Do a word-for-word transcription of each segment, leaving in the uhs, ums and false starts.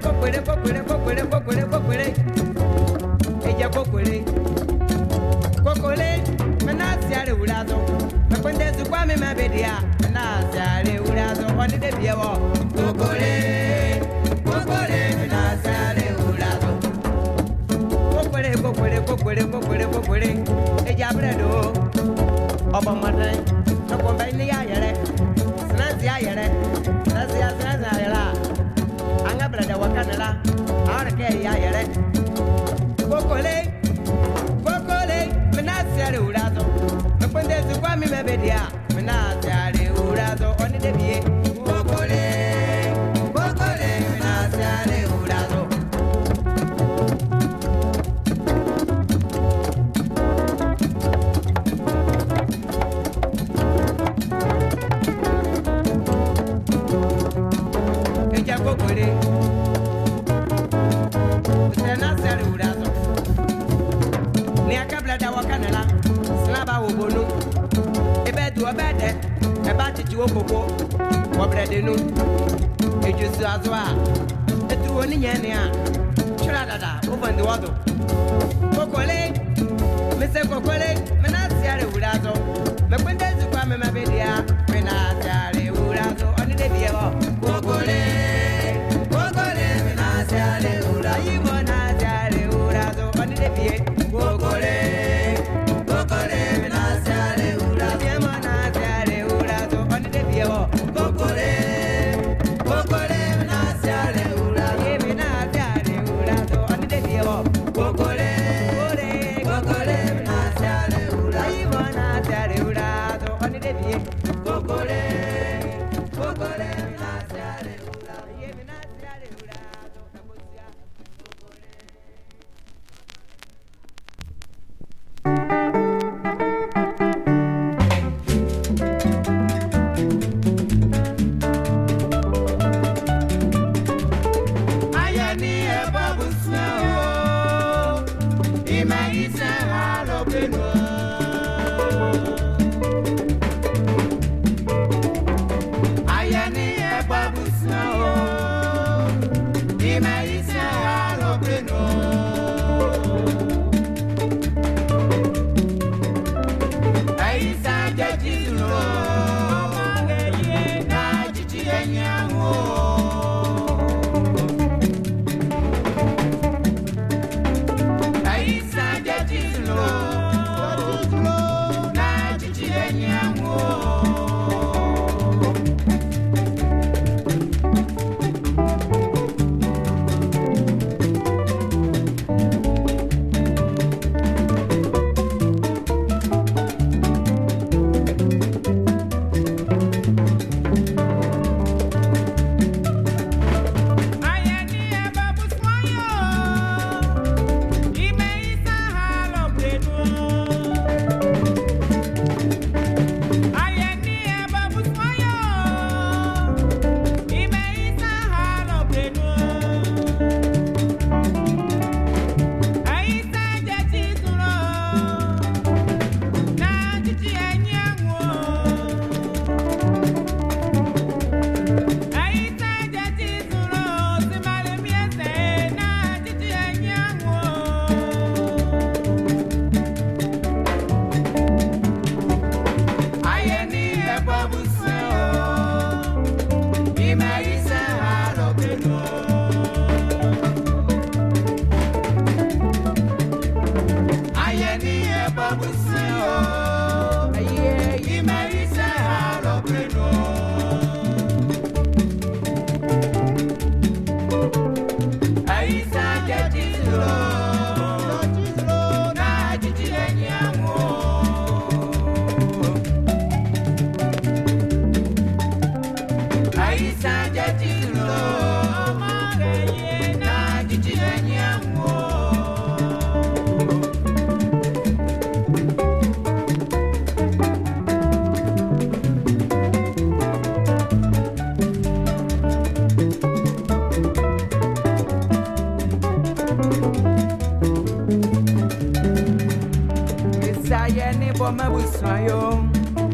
coquere, coquere, coquere, coquere, coquere. Ella coquere. Coquere, menaziare urato. Ma quando su qua mi media, menaziare urato, quando te vievo. Coquere, coquere, menaziare urato. Coquere, coquere, coquere, coquere, coquere. Ella bredo. Oba madre, no conveni ya yere. Snazia ya yere. Snazia, snazia yela. Anga brada wakanela. Ahora que ya yere. Coquere. Menazia urazo, me puede su kwa mi me bedia. Menazia urazo, oni de bie. Bokole, bokole, menazia urazo. Ella bokole, menazia urazo. Ni akabla da wakanela slaba wobonu ebe du obede eba titi okoko obrede nu ejusu azwa etu oni nyane a chura dada over the water kokole me se kokole me na siare urazo me kwende zu kwa me mabedia me na siare urazo oni de biebo kokole kokole me na siare urazo yimo na siare urazo oni de bie kokole kokole me na siare urazo yimo na siare urazo oni de biebo kokole kokole me na siare urazo yimo na siare urazo oni de biebo kokole kokole kokole me na siare urazo yimo na siare urazo oni de bie kokole kokole me na siare urazo yimo na siare urazo akosia kokole.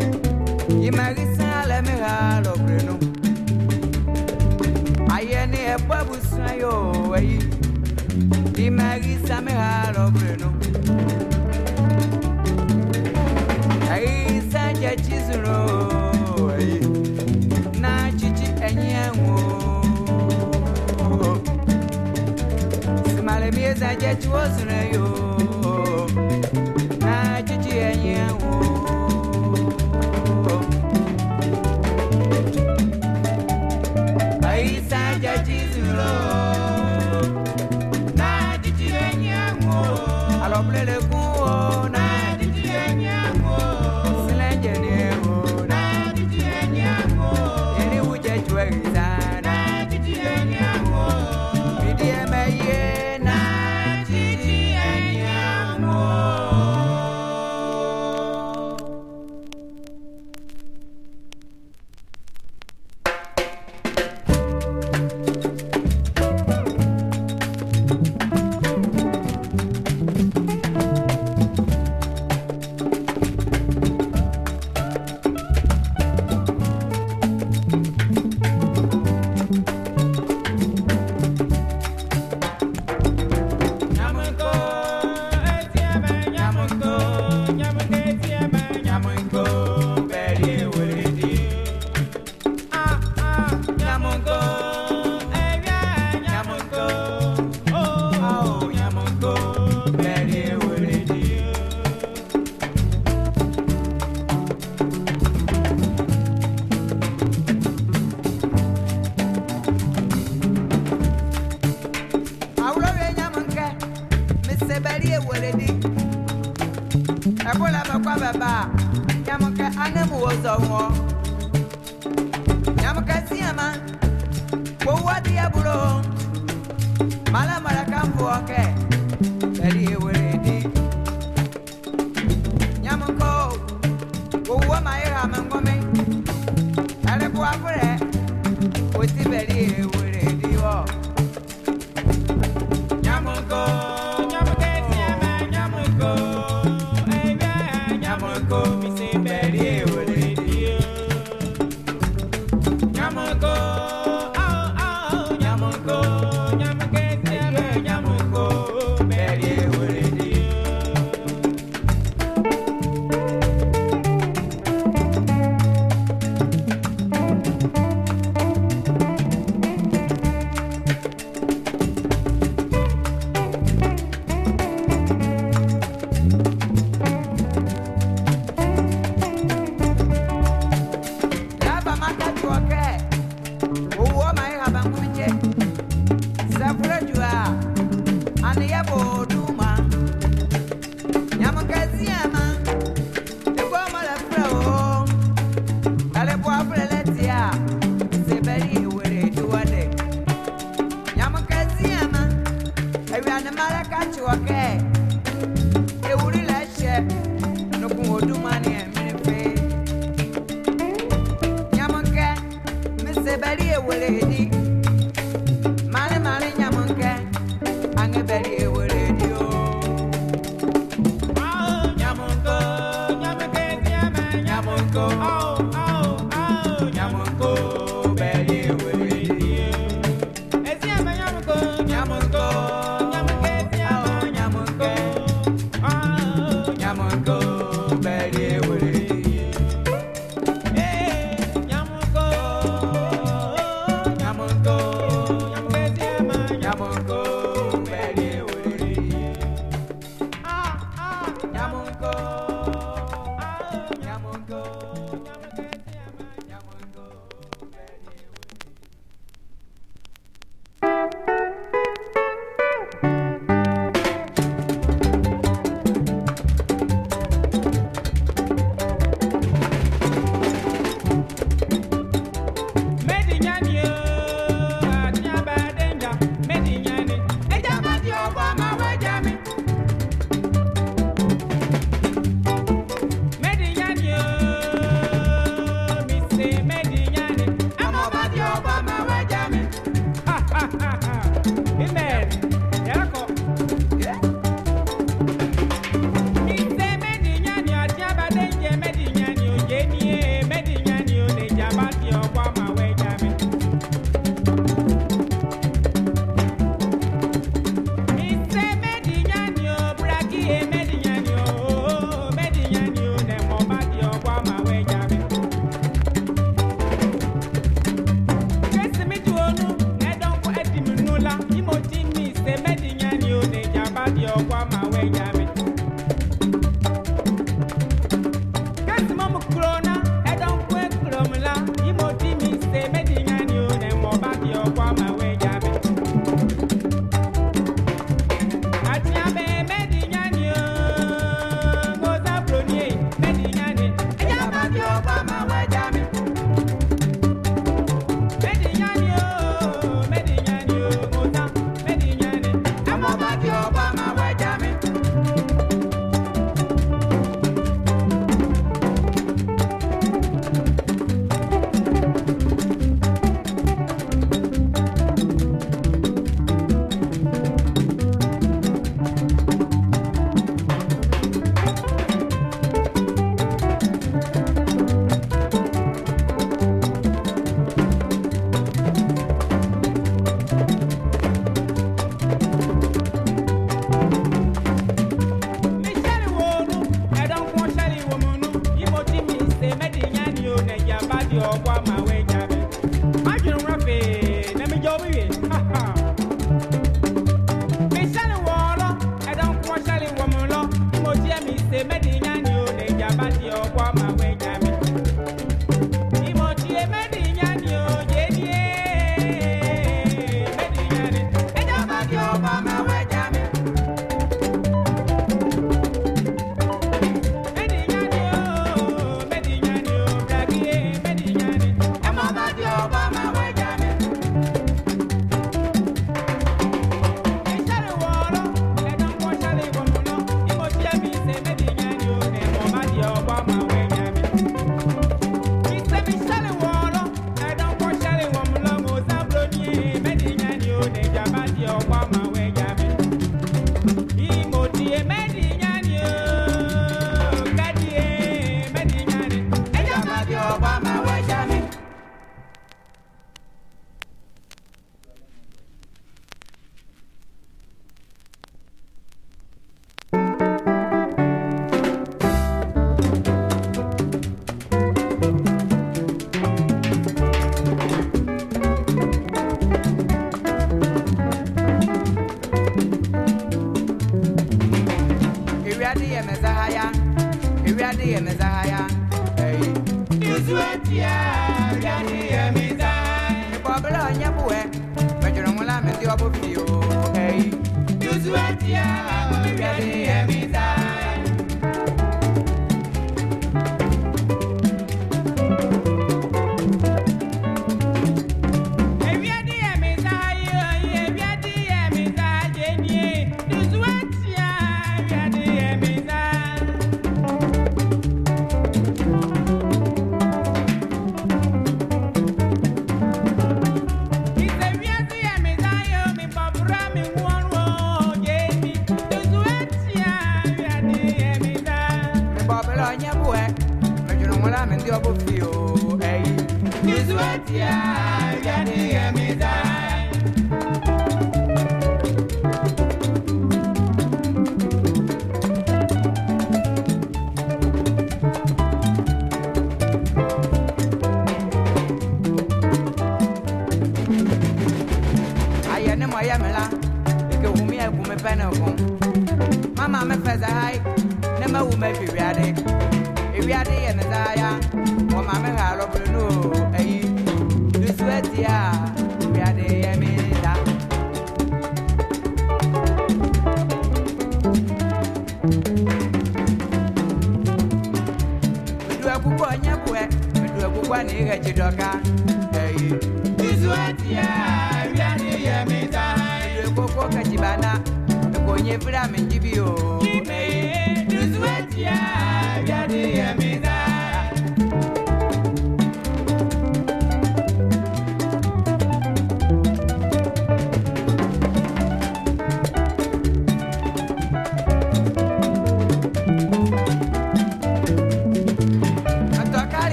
Ayeni e babu sayo ai di magi same halo breno ai sanja chizuro ai na chichi enyanwo simale mi sanja chwozuna yo na chichi enyanwo ai sanja chizuro na chichi enyanwo aloblele kuo na chichi enyanwo Ebola makwa baba yamuka anemu ozowo yamuka siama wo wadi aburo mala mala kambo oke beri weredi yamuko wo wa mai ha mangome ale bo afure o ti beri weredi wo yamuko I'm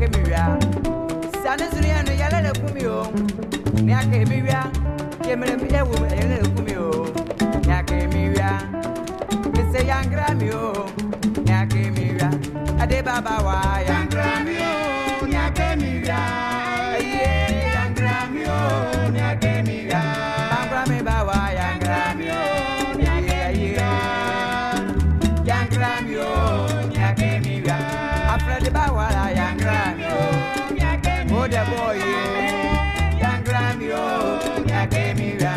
kemia. Sanazria no yala kumio. Nya kemia. Kemere mi ewu yala kumio. Nya kemia. Kise yangramio. Nya kemia. Ade baba wa yangramio. Nya kemia. Aye yangramio. Nya kemia. Bangrame bawa yangramio. Nya kemia. Yangramio. Nya kemia. After the bawa yangramio. Nya kemia. Oh the boy yangramio. Nya kemia.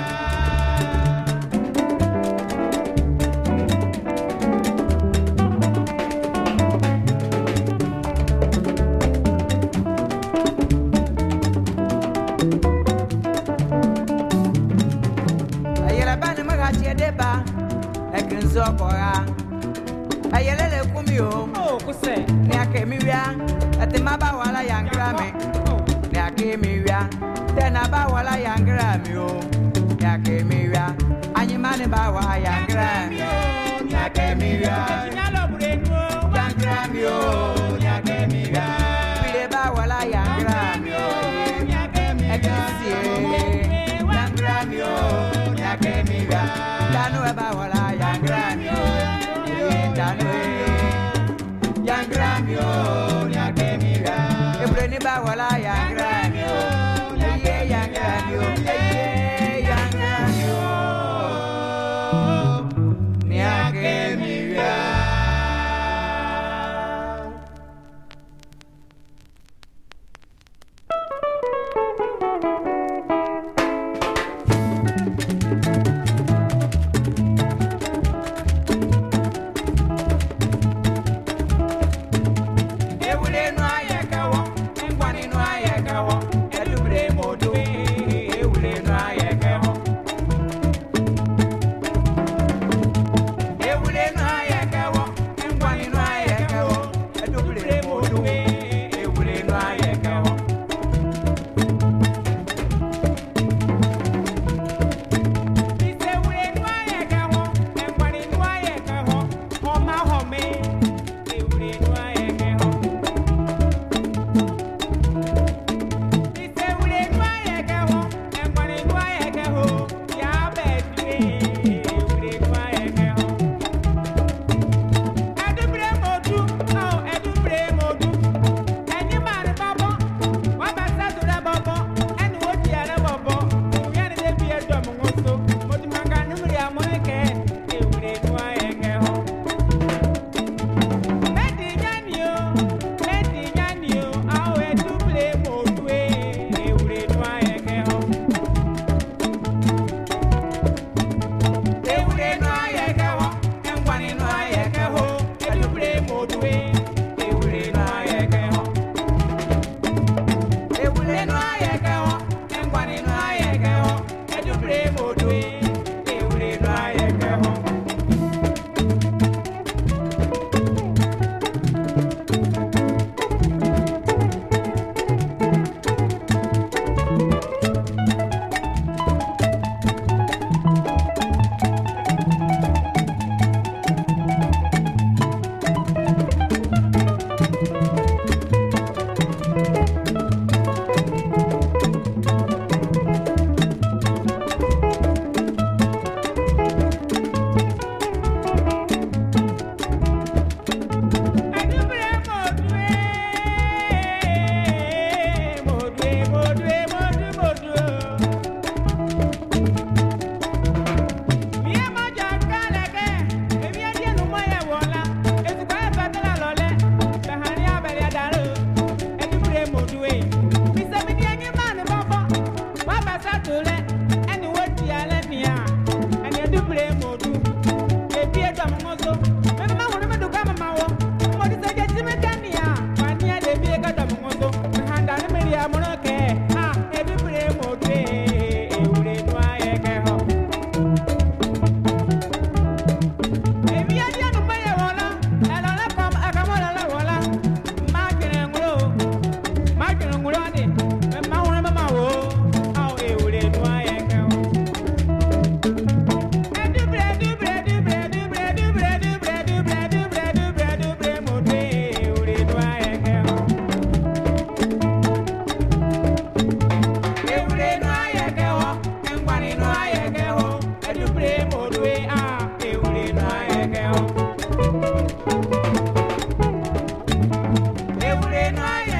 Deba, I can zopora. I yell kumio, oh, Cose, Nakemia, at the Maba while I am grammy. Nakemia, then about while I am grammy. Nakemia, and your man about why I am grammy. Nakemia, Young Grammy, Nakemia, be about while I am grammy. I can see Young Grammy, Nakemia. Danu about what I am grammy, Danu, young grammy, young grammy, a brainy about what I am grammy, young grammy, young grammy, young grammy. Why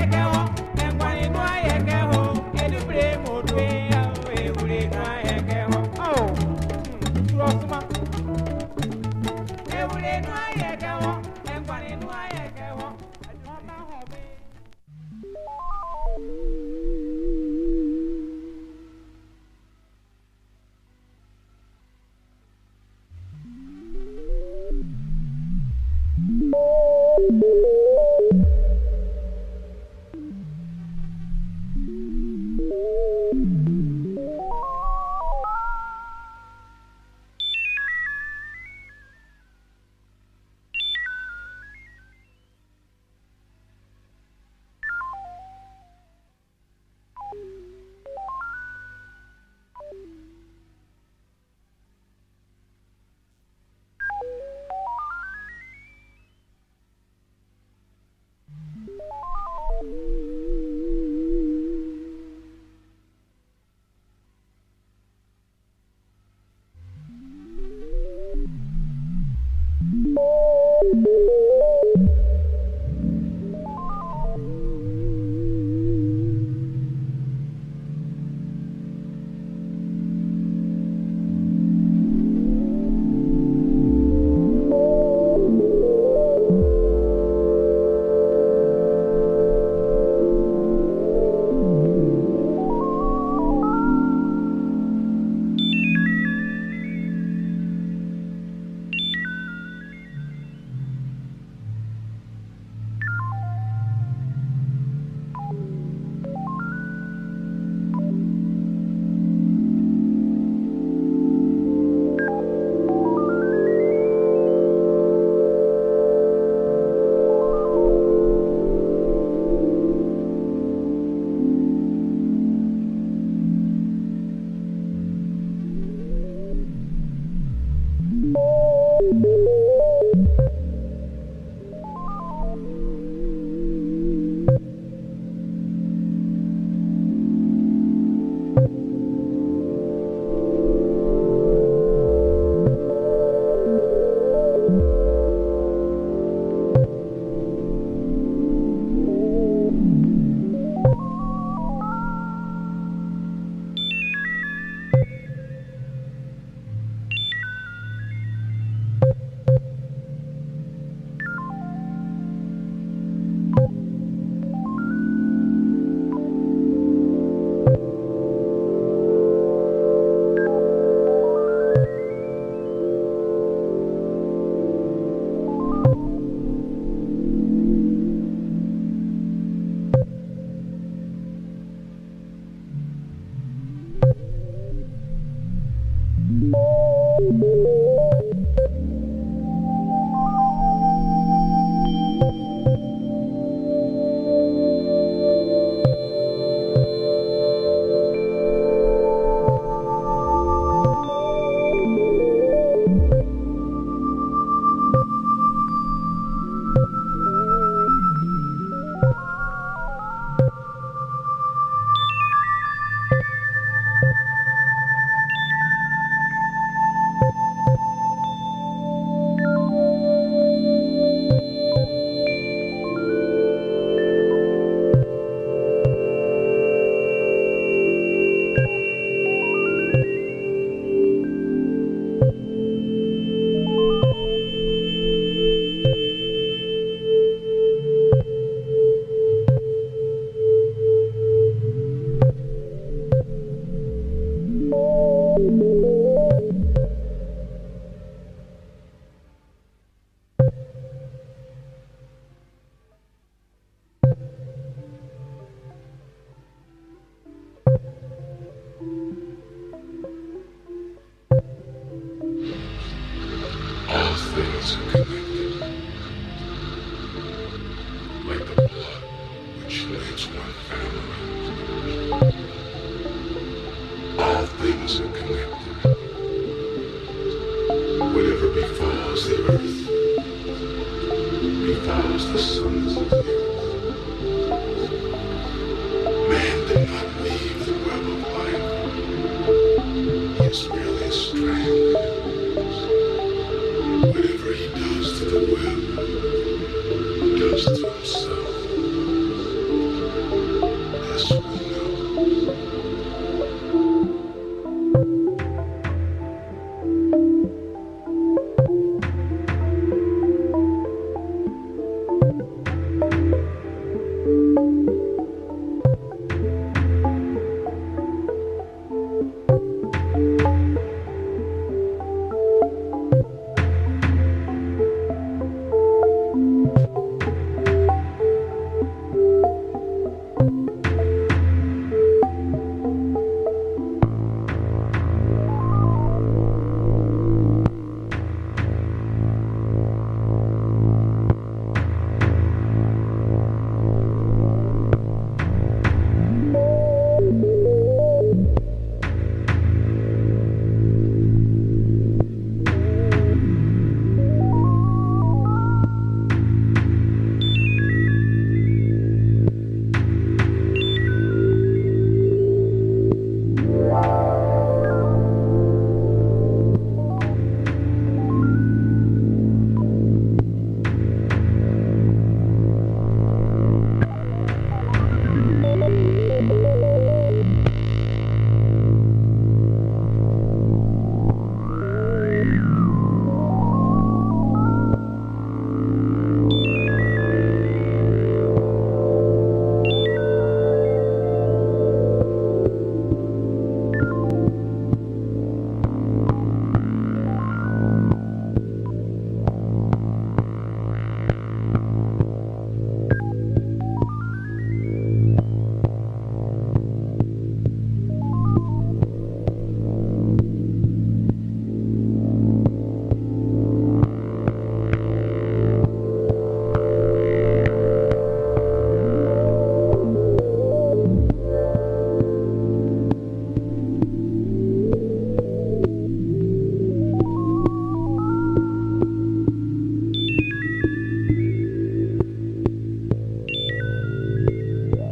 Like the blood which links one family